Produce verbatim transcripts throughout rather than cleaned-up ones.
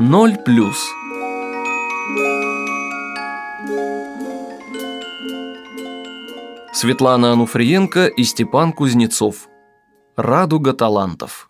ноль плюс. Светлана Ануфриенко и Степан Кузнецов. «Радуга талантов».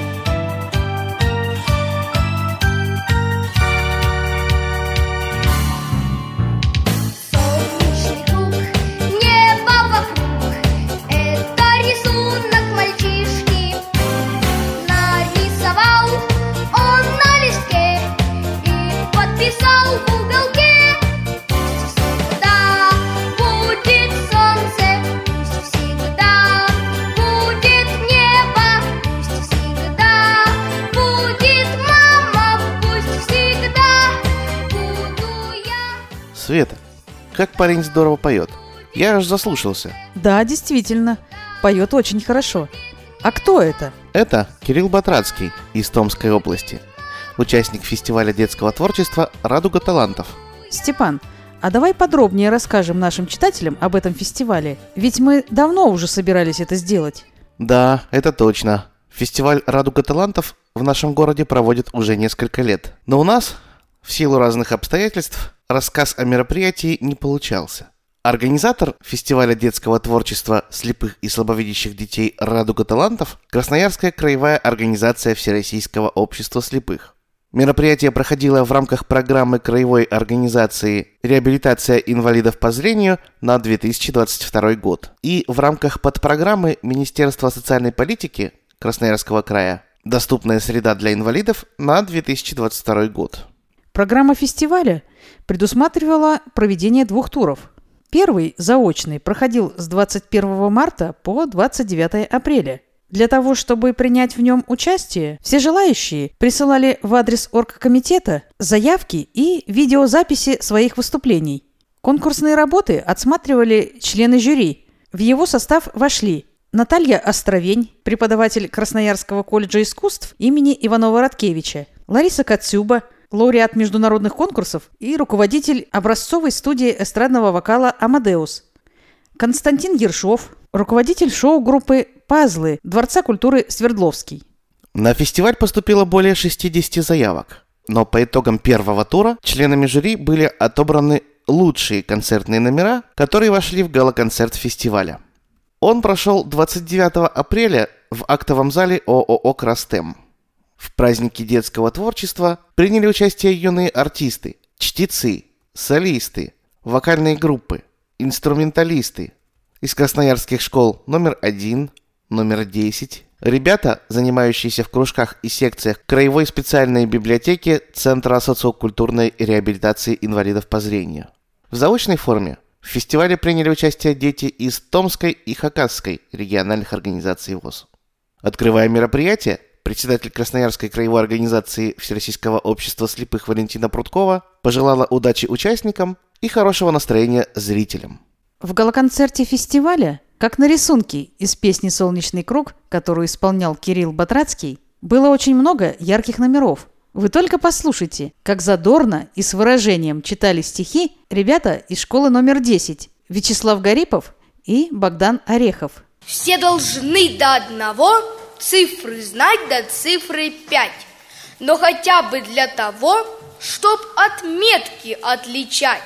Света, как парень здорово поет. Я аж заслушался. Да, действительно, поет очень хорошо. А кто это? Это Кирилл Батрацкий из Томской области, участник фестиваля детского творчества «Радуга талантов». Степан, а давай подробнее расскажем нашим читателям об этом фестивале. Ведь мы давно уже собирались это сделать. Да, это точно. Фестиваль «Радуга талантов» в нашем городе проводят уже несколько лет. Но у нас, в силу разных обстоятельств, рассказ о мероприятии не получался. Организатор фестиваля детского творчества слепых и слабовидящих детей «Радуга талантов» – Красноярская краевая организация Всероссийского общества слепых. Мероприятие проходило в рамках программы краевой организации «Реабилитация инвалидов по зрению» на две тысячи двадцать второй год и в рамках подпрограммы Министерства социальной политики Красноярского края «Доступная среда для инвалидов» на две тысячи двадцать второй год. Программа фестиваля предусматривала проведение двух туров. Первый, заочный, проходил с двадцать первого марта по двадцать девятого апреля. Для того, чтобы принять в нем участие, все желающие присылали в адрес оргкомитета заявки и видеозаписи своих выступлений. Конкурсные работы отсматривали члены жюри. В его состав вошли Наталья Островень, преподаватель Красноярского колледжа искусств имени Иванова-Радкевича, Лариса Коцюба, лауреат международных конкурсов и руководитель образцовой студии эстрадного вокала «Амадеус», Константин Ершов, руководитель шоу-группы «Пазлы» Дворца культуры Свердловский. На фестиваль поступило более шестьдесят заявок, но по итогам первого тура членами жюри были отобраны лучшие концертные номера, которые вошли в гала-концерт фестиваля. Он прошел двадцать девятого апреля в актовом зале ООО «Крастем». В празднике детского творчества приняли участие юные артисты, чтецы, солисты, вокальные группы, инструменталисты из красноярских школ номер один, номер десять, ребята, занимающиеся в кружках и секциях Краевой специальной библиотеки Центра социокультурной реабилитации инвалидов по зрению. В заочной форме в фестивале приняли участие дети из Томской и Хакасской региональных организаций ВОС. Открывая мероприятие, председатель Красноярской краевой организации Всероссийского общества слепых Валентина Прудкова пожелала удачи участникам и хорошего настроения зрителям. В гала-концерте фестиваля, как на рисунке из песни «Солнечный круг», которую исполнял Кирилл Батрацкий, было очень много ярких номеров. Вы только послушайте, как задорно и с выражением читали стихи ребята из школы номер десять Вячеслав Гарипов и Богдан Орехов. Все должны до одного цифры знать до цифры пять, но хотя бы для того, чтоб отметки отличать.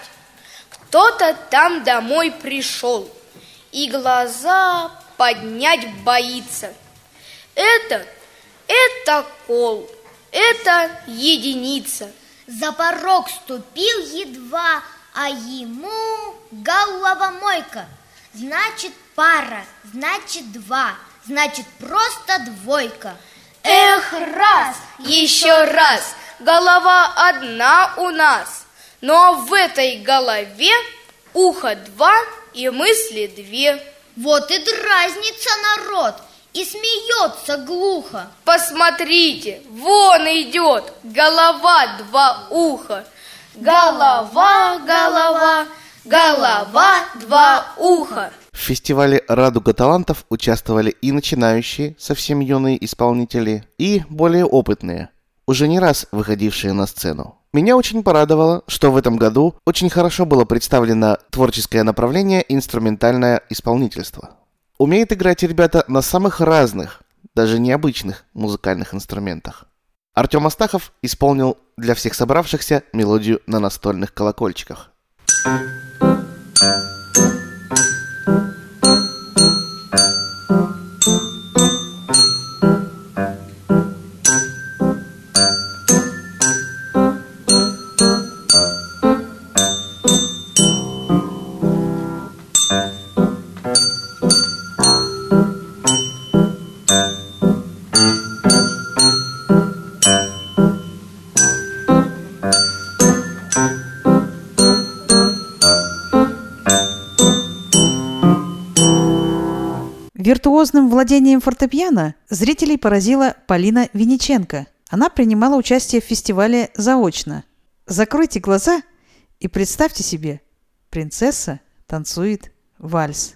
Кто-то там домой пришел и глаза поднять боится. Это, это кол, это единица. За порог ступил едва, а ему головомойка. Значит пара, значит два, значит просто двойка. Эх, раз, еще раз, голова одна у нас. Но в этой голове ухо два и мысли две. Вот и дразнится народ, и смеется глухо. Посмотрите, вон идет голова два уха. Голова, голова, голова два уха. В фестивале «Радуга талантов» участвовали и начинающие, совсем юные исполнители, и более опытные, уже не раз выходившие на сцену. Меня очень порадовало, что в этом году очень хорошо было представлено творческое направление инструментальное исполнительство. Умеют играть ребята на самых разных, даже необычных музыкальных инструментах. Артем Астахов исполнил для всех собравшихся мелодию на настольных колокольчиках. Виртуозным владением фортепиано зрителей поразила Полина Винниченко. Она принимала участие в фестивале заочно. Закройте глаза и представьте себе, принцесса танцует вальс.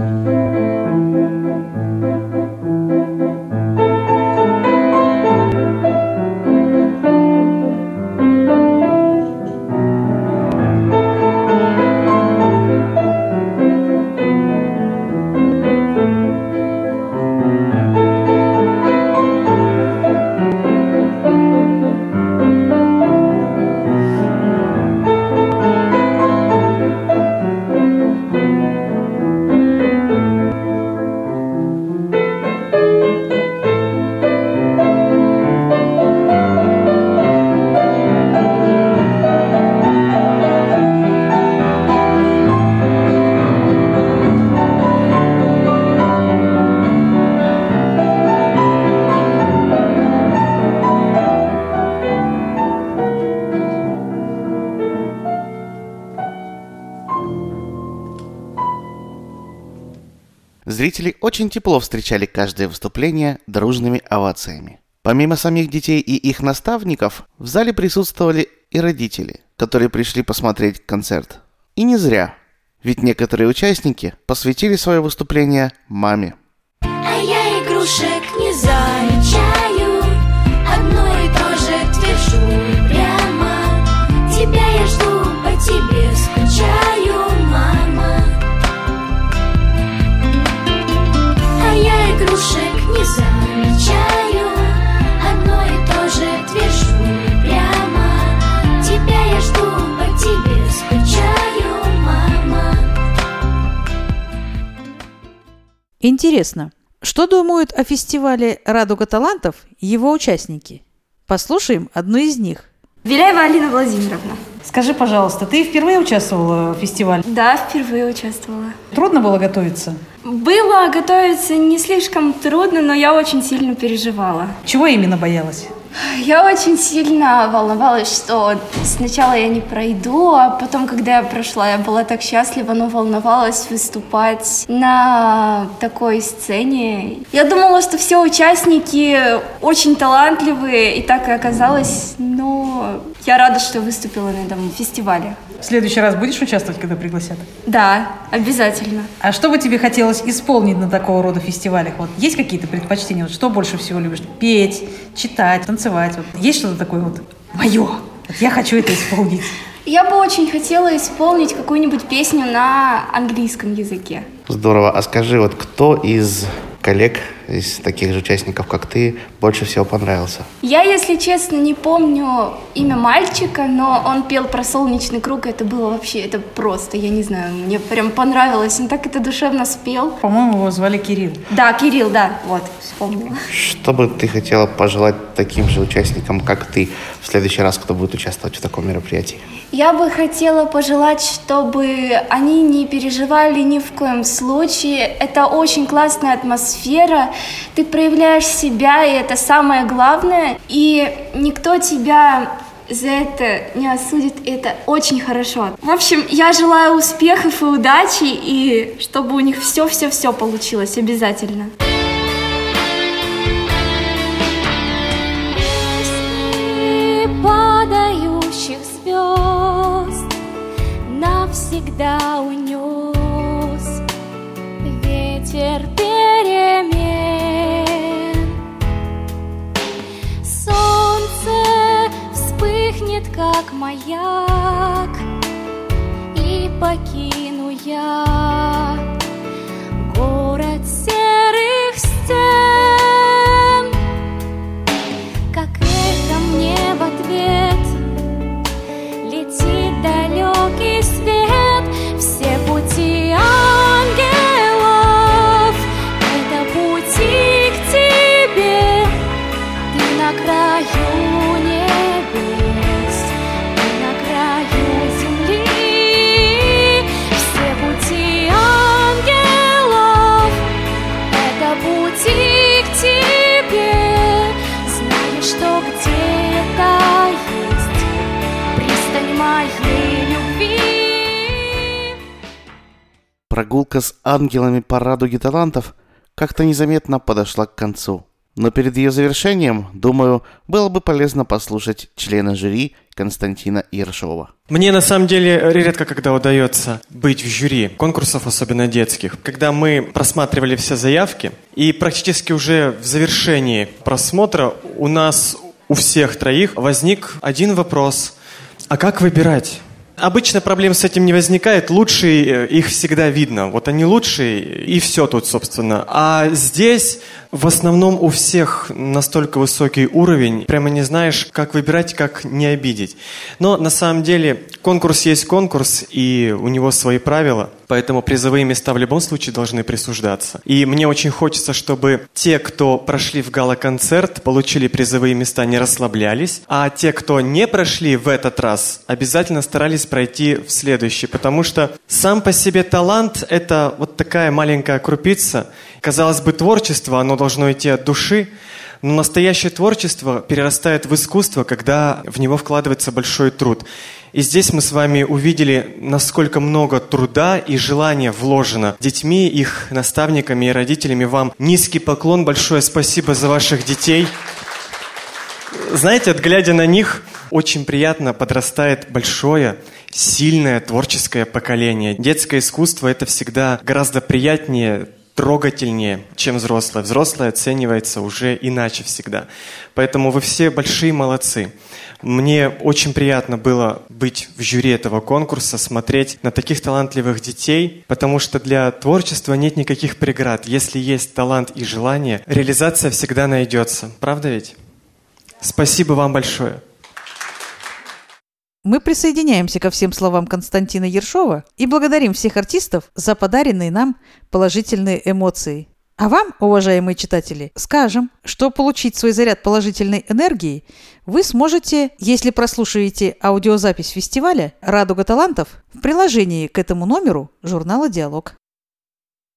Зрители очень тепло встречали каждое выступление дружными овациями. Помимо самих детей и их наставников, в зале присутствовали и родители, которые пришли посмотреть концерт. И не зря, ведь некоторые участники посвятили свое выступление маме. А я игрушек не замечаю, одно и то же твержу прямо. Тебя я жду, по тебе скучаю, мама. А я игрушек не замечаю, одно и то же твержу прямо. Тебя я жду, по тебе скучаю, мама. Интересно, что думают о фестивале «Радуга талантов» его участники? Послушаем одну из них. Беляева Алина Владимировна. Скажи, пожалуйста, ты впервые участвовала в фестивале? Да, впервые участвовала. Трудно было готовиться? Было готовиться не слишком трудно, но я очень сильно переживала. Чего именно боялась? Я очень сильно волновалась, что сначала я не пройду, а потом, когда я прошла, я была так счастлива, но волновалась выступать на такой сцене. Я думала, что все участники очень талантливые, и так и оказалось, но я рада, что выступила на этом фестивале. В следующий раз будешь участвовать, когда пригласят? Да, обязательно. А что бы тебе хотелось исполнить на такого рода фестивалях? Вот есть какие-то предпочтения? Вот что больше всего любишь? Петь, читать, танцевать? Вот есть что-то такое вот мое? Вот я хочу это исполнить. Я бы очень хотела исполнить какую-нибудь песню на английском языке. Здорово. А скажи, вот кто из коллег, из таких же участников, как ты, больше всего понравился? Я, если честно, не помню имя мальчика, но он пел про солнечный круг, это было вообще, это просто, я не знаю, мне прям понравилось, он так это душевно спел. По-моему, его звали Кирилл. Да, Кирилл, да, вот, вспомнила. Что бы ты хотела пожелать таким же участникам, как ты, в следующий раз, кто будет участвовать в таком мероприятии? Я бы хотела пожелать, чтобы они не переживали ни в коем случае. Это очень классная атмосфера. Ты проявляешь себя, и это самое главное. И никто тебя за это не осудит. Это очень хорошо. В общем, я желаю успехов и удачи, и чтобы у них все-все-все получилось обязательно. Падающих звезд навсегда унес ветер перемен. Солнце вспыхнет, как маяк, и покину я город серых стен, как эхо Прогулка с ангелами по радуге талантов как-то незаметно подошла к концу. Но перед ее завершением, думаю, было бы полезно послушать члена жюри Константина Ершова. Мне на самом деле редко когда удается быть в жюри конкурсов, особенно детских. Когда мы просматривали все заявки, и практически уже в завершении просмотра у нас, у всех троих, возник один вопрос. А как выбирать? Обычно проблем с этим не возникает, лучшие их всегда видно. Вот они лучшие, и все тут, собственно. А здесь в основном у всех настолько высокий уровень, прямо не знаешь, как выбирать, как не обидеть. Но на самом деле конкурс есть конкурс, и у него свои правила, поэтому призовые места в любом случае должны присуждаться. И мне очень хочется, чтобы те, кто прошли в гала-концерт, получили призовые места, не расслаблялись, а те, кто не прошли в этот раз, обязательно старались пройти в следующий, потому что сам по себе талант – это вот такая маленькая крупица. Казалось бы, творчество, оно должно идти от души, но настоящее творчество перерастает в искусство, когда в него вкладывается большой труд. И здесь мы с вами увидели, насколько много труда и желания вложено детьми, их наставниками и родителями. Вам низкий поклон, большое спасибо за ваших детей. Знаете, глядя на них, очень приятно подрастает большое, сильное творческое поколение. Детское искусство – это всегда гораздо приятнее, трогательнее, чем взрослое. Взрослое оценивается уже иначе всегда. Поэтому вы все большие молодцы. Мне очень приятно было быть в жюри этого конкурса, смотреть на таких талантливых детей, потому что для творчества нет никаких преград. Если есть талант и желание, реализация всегда найдется. Правда ведь? Спасибо вам большое. Мы присоединяемся ко всем словам Константина Ершова и благодарим всех артистов за подаренные нам положительные эмоции. А вам, уважаемые читатели, скажем, что получить свой заряд положительной энергии вы сможете, если прослушаете аудиозапись фестиваля «Радуга талантов» в приложении к этому номеру журнала «Диалог».